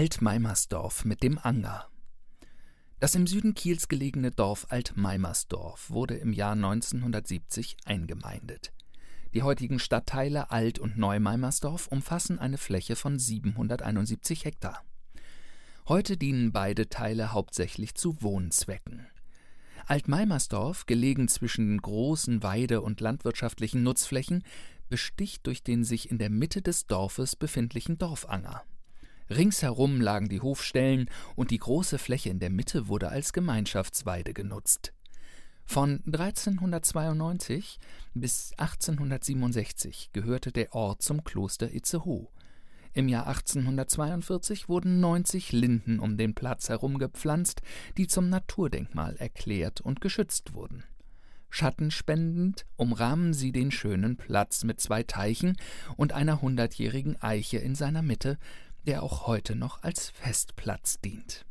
Alt-Meimersdorf mit dem Anger. Das im Süden Kiels gelegene Dorf Alt-Meimersdorf wurde im Jahr 1970 eingemeindet. Die heutigen Stadtteile Alt- und Neu-Meimersdorf umfassen eine Fläche von 771 Hektar. Heute dienen beide Teile hauptsächlich zu Wohnzwecken. Alt-Meimersdorf, gelegen zwischen großen Weide- und landwirtschaftlichen Nutzflächen, besticht durch den sich in der Mitte des Dorfes befindlichen Dorfanger. Ringsherum lagen die Hofstellen und die große Fläche in der Mitte wurde als Gemeinschaftsweide genutzt. Von 1392 bis 1867 gehörte der Ort zum Kloster Itzehoe. Im Jahr 1842 wurden 90 Linden um den Platz herum gepflanzt, die zum Naturdenkmal erklärt und geschützt wurden. Schattenspendend umrahmen sie den schönen Platz mit 2 Teichen und einer 100-jährigen Eiche in seiner Mitte, der auch heute noch als Festplatz dient.